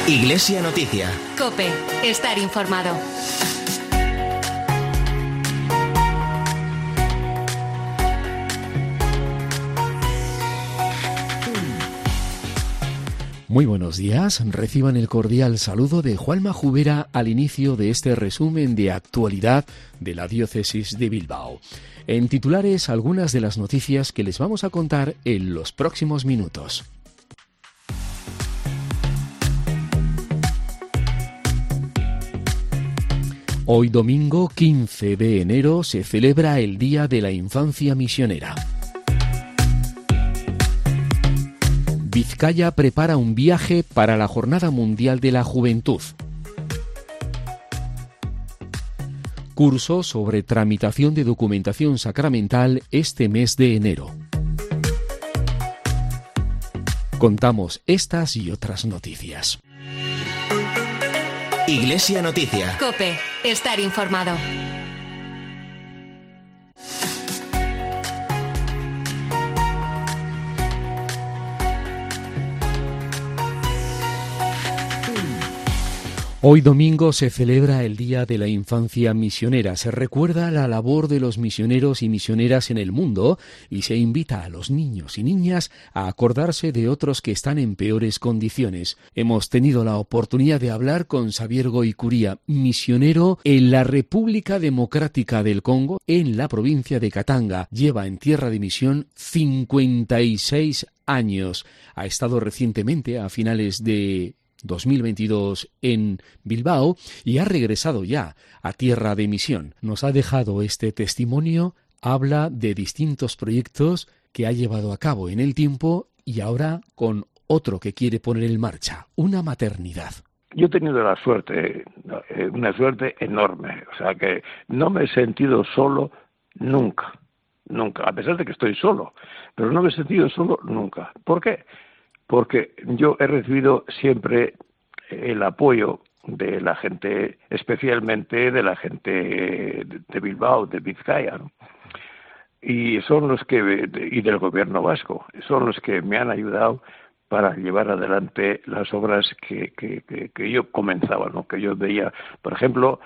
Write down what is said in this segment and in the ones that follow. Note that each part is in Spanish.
Iglesia Noticia. COPE. Estar informado. Muy buenos días, reciban el cordial saludo de Juanma Jubera al inicio de este resumen de actualidad de la Diócesis de Bilbao. En titulares, algunas de las noticias que les vamos a contar en los próximos minutos. Hoy domingo 15 de enero se celebra el Día de la Infancia Misionera. Vizcaya prepara un viaje para la Jornada Mundial de la Juventud. Curso sobre tramitación de documentación sacramental este mes de enero. Contamos estas y otras noticias. Iglesia Noticia. COPE. Estar informado. Hoy domingo se celebra el Día de la Infancia Misionera. Se recuerda la labor de los misioneros y misioneras en el mundo y se invita a los niños y niñas a acordarse de otros que están en peores condiciones. Hemos tenido la oportunidad de hablar con Xavier Goicuría, misionero en la República Democrática del Congo, en la provincia de Katanga. Lleva en tierra de misión 56 años. Ha estado recientemente, a finales de 2022 en Bilbao y ha regresado ya a tierra de misión. Nos ha dejado este testimonio, habla de distintos proyectos que ha llevado a cabo en el tiempo y ahora con otro que quiere poner en marcha, una maternidad. Yo he tenido la suerte, una suerte enorme, o sea que no me he sentido solo nunca, a pesar de que estoy solo, pero no me he sentido solo nunca. ¿Por qué? Porque yo he recibido siempre el apoyo de la gente, especialmente de la gente de Bilbao, de Vizcaya, ¿no? Y son los que, y del gobierno vasco, son los que me han ayudado para llevar adelante las obras que yo comenzaba, ¿no? Que yo veía, por ejemplo,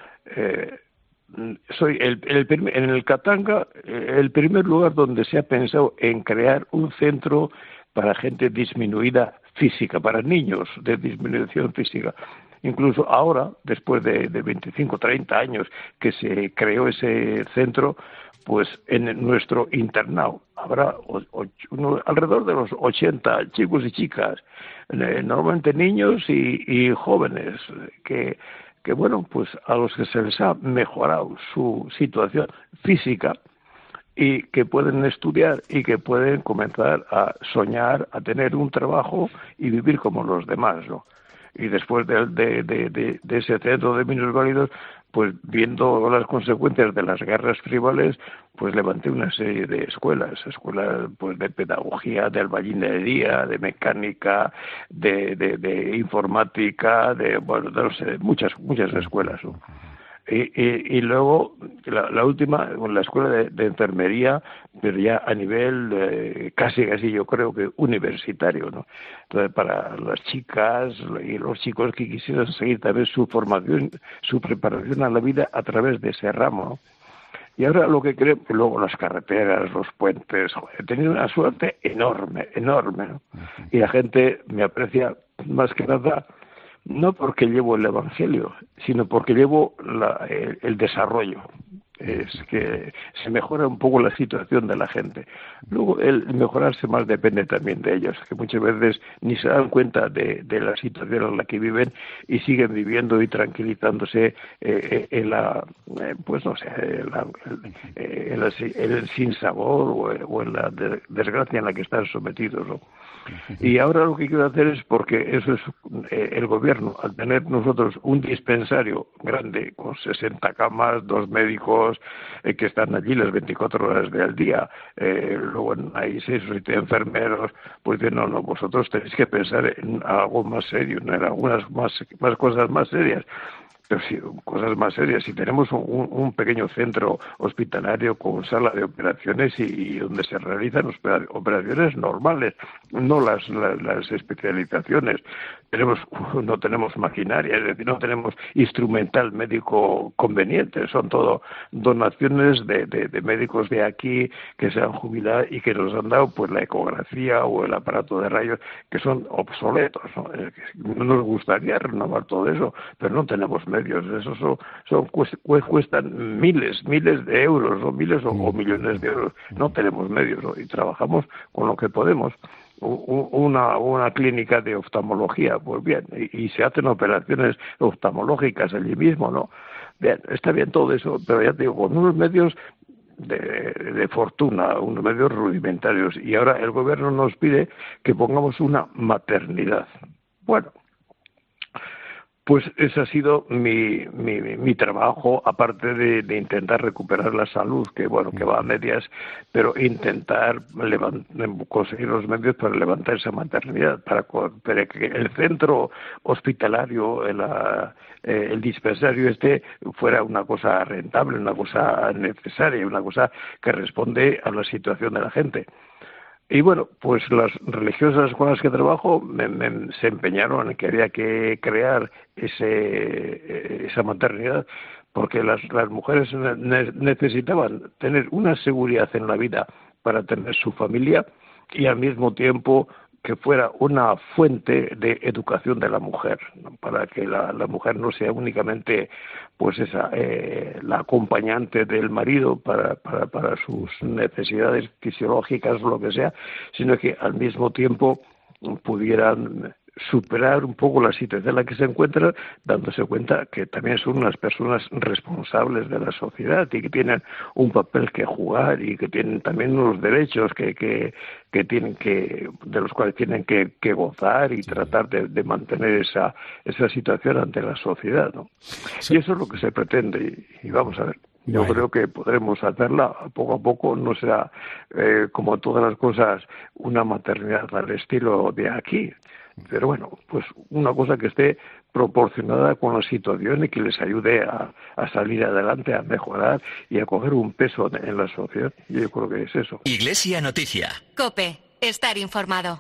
soy en el Katanga el primer lugar donde se ha pensado en crear un centro para gente disminuida física, para niños de disminución física. Incluso ahora, después de 25, 30 años que se creó ese centro, pues en nuestro internado habrá alrededor de los 80 chicos y chicas, normalmente niños y jóvenes, que bueno, pues a los que se les ha mejorado su situación física, y que pueden estudiar y que pueden comenzar a soñar, a tener un trabajo y vivir como los demás, ¿no? Y después de ese centro de minusválidos, pues viendo las consecuencias de las guerras tribales, pues levanté una serie de escuelas pues de pedagogía, de albañilería, de mecánica, de informática, no sé, muchas escuelas, ¿no? Y luego la última, la escuela de enfermería, pero ya a nivel casi yo creo que universitario, ¿no? Entonces, para las chicas y los chicos que quisieran seguir también su formación, su preparación a la vida a través de ese ramo, ¿no? Y ahora lo que creo, luego las carreteras, los puentes, he tenido una suerte enorme, ¿no? Y la gente me aprecia más que nada, no porque llevo el Evangelio, sino porque llevo el desarrollo. Es que se mejora un poco la situación de la gente. Luego, el mejorarse más depende también de ellos, que muchas veces ni se dan cuenta de la situación en la que viven y siguen viviendo y tranquilizándose en la, pues no sé, en el sinsabor o en la desgracia en la que están sometidos, ¿no? Y ahora lo que quiero hacer es, porque eso es el gobierno, al tener nosotros un dispensario grande con 60 camas, 2 médicos que están allí las 24 horas del día, luego hay 6 o 7 enfermeros, pues dicen, no, vosotros tenéis que pensar en algo más serio, en algunas más cosas más serias. Pero sí, cosas más serias. Si tenemos un pequeño centro hospitalario con sala de operaciones y donde se realizan operaciones normales, no las especializaciones. No tenemos maquinaria, es decir, no tenemos instrumental médico conveniente. Son todo donaciones de médicos de aquí que se han jubilado y que nos han dado pues la ecografía o el aparato de rayos, que son obsoletos, ¿no? Nos gustaría renovar todo eso, pero no tenemos medios. Eso cuestan miles de euros, o miles o millones de euros. No tenemos medios, ¿no? Y trabajamos con lo que podemos. Una clínica de oftalmología, pues bien, y se hacen operaciones oftalmológicas allí mismo, ¿no? Bien, está bien todo eso, pero ya te digo, con unos medios de fortuna, unos medios rudimentarios, y ahora el gobierno nos pide que pongamos una maternidad. Bueno, pues ese ha sido mi trabajo, aparte de intentar recuperar la salud, que va a medias, pero intentar conseguir los medios para levantar esa maternidad, para que el centro hospitalario, el dispensario fuera una cosa rentable, una cosa necesaria, una cosa que responde a la situación de la gente. Y bueno, pues las religiosas con las que trabajo se empeñaron en que había que crear esa maternidad, porque las mujeres necesitaban tener una seguridad en la vida para tener su familia y al mismo tiempo que fuera una fuente de educación de la mujer, ¿no? Para que la mujer no sea únicamente pues la acompañante del marido para sus necesidades fisiológicas o lo que sea, sino que al mismo tiempo pudieran superar un poco la situación en la que se encuentran, dándose cuenta que también son unas personas responsables de la sociedad y que tienen un papel que jugar y que tienen también unos derechos que tienen de los cuales tienen que gozar y tratar de mantener esa situación ante la sociedad, ¿no? Sí. Y eso es lo que se pretende y vamos a ver. Yo creo que podremos hacerla poco a poco, no será como todas las cosas una maternidad al estilo de aquí, pero bueno, pues una cosa que esté proporcionada con la situación y que les ayude a salir adelante, a mejorar y a coger un peso en la sociedad. Yo creo que es eso. Iglesia Noticia. COPE, estar informado.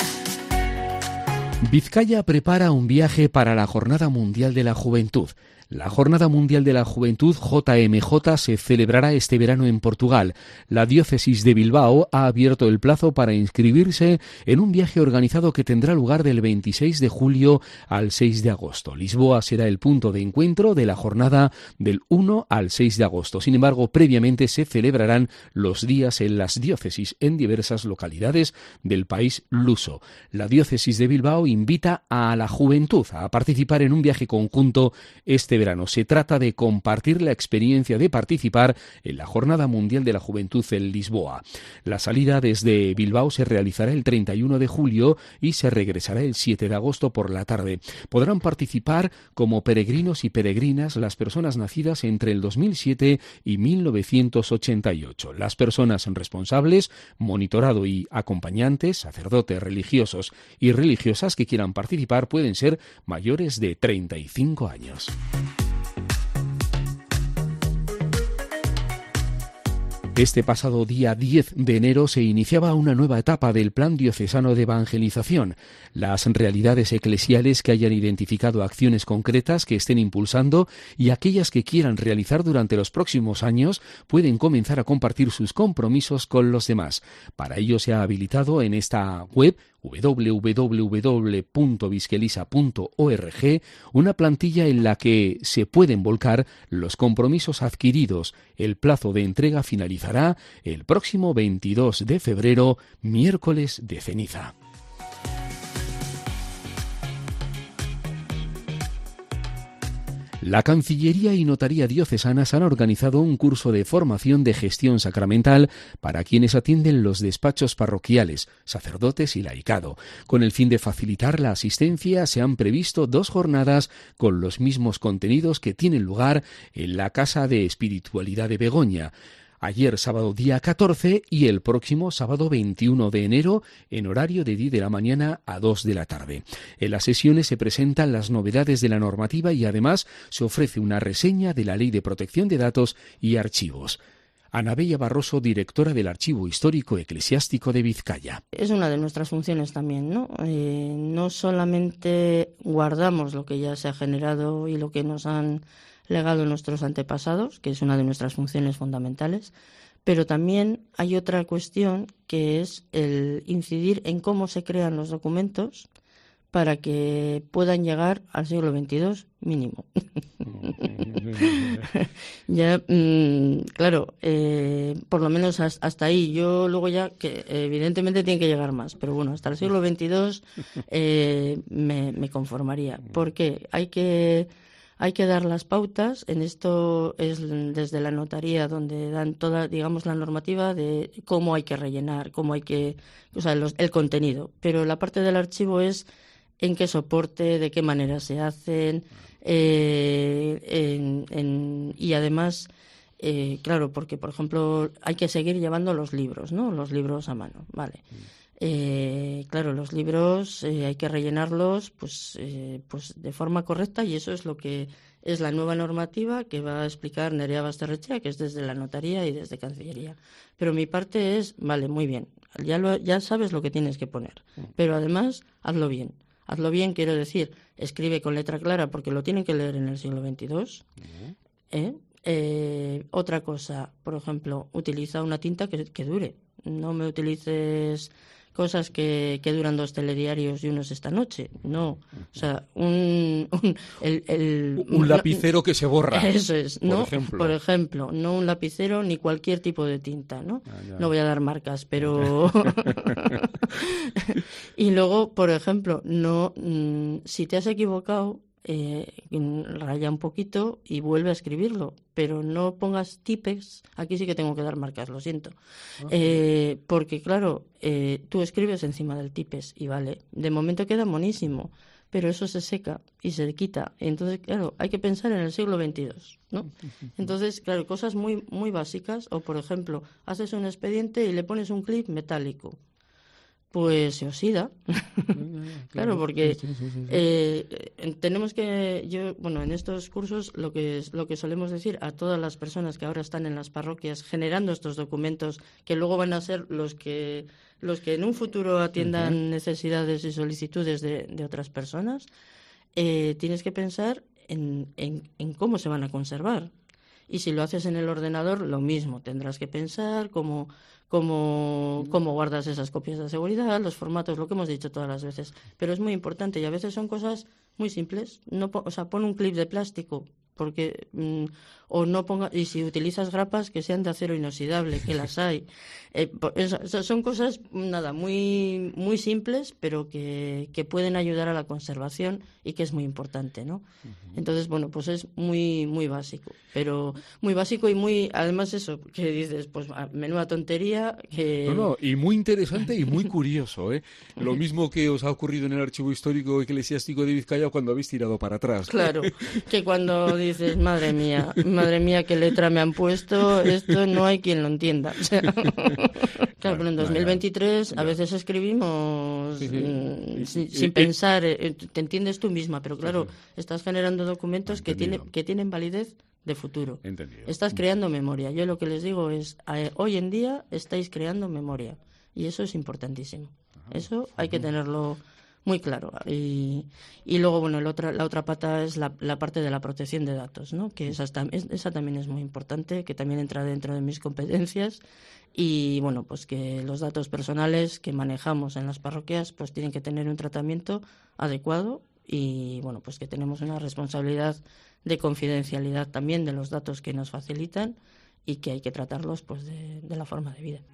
Vizcaya prepara un viaje para la Jornada Mundial de la Juventud. La Jornada Mundial de la Juventud, JMJ, se celebrará este verano en Portugal. La diócesis de Bilbao ha abierto el plazo para inscribirse en un viaje organizado que tendrá lugar del 26 de julio al 6 de agosto. Lisboa será el punto de encuentro de la jornada del 1 al 6 de agosto. Sin embargo, previamente se celebrarán los días en las diócesis en diversas localidades del país luso. La diócesis de Bilbao invita a la juventud a participar en un viaje conjunto este verano. Se trata de compartir la experiencia de participar en la Jornada Mundial de la Juventud en Lisboa. La salida desde Bilbao se realizará el 31 de julio y se regresará el 7 de agosto por la tarde. Podrán participar como peregrinos y peregrinas las personas nacidas entre el 2007 y 1988. Las personas responsables, monitorado y acompañantes, sacerdotes, religiosos y religiosas que quieran participar pueden ser mayores de 35 años. Este pasado día 10 de enero se iniciaba una nueva etapa del Plan Diocesano de Evangelización. Las realidades eclesiales que hayan identificado acciones concretas que estén impulsando y aquellas que quieran realizar durante los próximos años pueden comenzar a compartir sus compromisos con los demás. Para ello se ha habilitado en esta web www.viskelisa.org una plantilla en la que se pueden volcar los compromisos adquiridos. El plazo de entrega finalizará el próximo 22 de febrero, miércoles de ceniza. La Cancillería y Notaría Diocesanas han organizado un curso de formación de gestión sacramental para quienes atienden los despachos parroquiales, sacerdotes y laicado. Con el fin de facilitar la asistencia, se han previsto 2 jornadas con los mismos contenidos que tienen lugar en la Casa de Espiritualidad de Begoña. ayer sábado día 14 y el próximo sábado 21 de enero en horario de 10 de la mañana a 2 de la tarde. En las sesiones se presentan las novedades de la normativa y además se ofrece una reseña de la Ley de Protección de Datos y Archivos. Ana Bella Barroso, directora del Archivo Histórico Eclesiástico de Vizcaya. Es una de nuestras funciones también, ¿no? No solamente guardamos lo que ya se ha generado y lo que nos han legado nuestros antepasados, que es una de nuestras funciones fundamentales, pero también hay otra cuestión que es el incidir en cómo se crean los documentos para que puedan llegar al siglo XXII mínimo. Ya, claro, por lo menos hasta ahí. Yo luego ya, que evidentemente tiene que llegar más, pero bueno, hasta el siglo XXII me conformaría. Porque hay que dar las pautas. En esto es desde la notaría donde dan toda, digamos, la normativa de cómo hay que rellenar, cómo hay que, o sea, el contenido. Pero la parte del archivo es en qué soporte, de qué manera se hacen, y además, claro, porque por ejemplo hay que seguir llevando los libros, ¿no? Los libros a mano, vale. Claro, los libros hay que rellenarlos pues de forma correcta, y eso es lo que es la nueva normativa que va a explicar Nerea Basterrechea, que es desde la notaría y desde Cancillería. Pero mi parte es, vale, muy bien, ya sabes lo que tienes que poner, pero además hazlo bien. Hazlo bien, quiero decir, escribe con letra clara porque lo tienen que leer en el siglo XXII. Otra cosa, por ejemplo, utiliza una tinta que dure. No me utilices cosas que duran 2 telediarios y unos esta noche. No, o sea, un lapicero que se borra. Eso es, ¿no? Por ejemplo, no un lapicero ni cualquier tipo de tinta, ¿no? No voy a dar marcas, pero... Y luego, por ejemplo, no, si te has equivocado, raya un poquito y vuelve a escribirlo, pero no pongas tipes. Aquí sí que tengo que dar marcas, lo siento. Porque claro, tú escribes encima del tipes y vale, de momento queda monísimo, pero eso se seca y se quita. Entonces, claro, hay que pensar en el siglo XXII, ¿no? Entonces, claro, cosas muy, muy básicas. O, por ejemplo, haces un expediente y le pones un clip metálico. Pues se oxida. Claro, porque tenemos que, en estos cursos lo que solemos decir a todas las personas que ahora están en las parroquias generando estos documentos que luego van a ser los que en un futuro atiendan necesidades y solicitudes de otras personas, tienes que pensar en cómo se van a conservar. Y si lo haces en el ordenador, lo mismo. Tendrás que pensar cómo guardas esas copias de seguridad, los formatos, lo que hemos dicho todas las veces. Pero es muy importante y a veces son cosas muy simples. Pon un clip de plástico, porque y si utilizas grapas que sean de acero inoxidable, que las hay. Son cosas muy muy simples, pero que pueden ayudar a la conservación y que es muy importante, ¿no? Entonces, pues es muy muy básico, pero muy básico y muy, además eso que dices, pues menuda tontería que... No, y muy interesante y muy curioso, ¿eh? Lo mismo que os ha ocurrido en el Archivo Histórico Eclesiástico de Vizcaya cuando habéis tirado para atrás. Claro, que cuando dices, madre mía, qué letra me han puesto, esto no hay quien lo entienda. O sea, claro, pero en 2023 a veces escribimos sin pensar, te entiendes tú misma, pero claro, estás generando documentos que tienen validez de futuro. Entendido. Estás creando memoria. Yo lo que les digo es, hoy en día estáis creando memoria y eso es importantísimo. Eso hay que tenerlo muy claro. Y luego, la otra pata es la parte de la protección de datos, ¿no? Que esa también es muy importante, que también entra dentro de mis competencias. Y pues que los datos personales que manejamos en las parroquias pues tienen que tener un tratamiento adecuado y pues que tenemos una responsabilidad de confidencialidad también de los datos que nos facilitan y que hay que tratarlos pues de la forma de vida.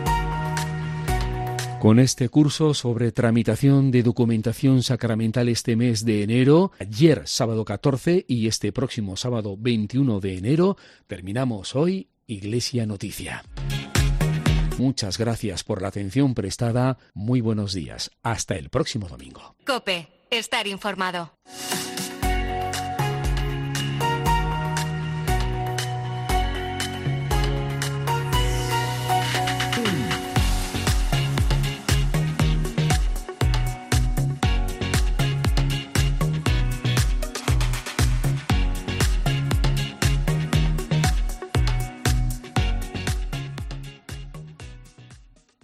Con este curso sobre tramitación de documentación sacramental este mes de enero, ayer sábado 14 y este próximo sábado 21 de enero, terminamos hoy Iglesia Noticia. Muchas gracias por la atención prestada. Muy buenos días. Hasta el próximo domingo. COPE. Estar informado.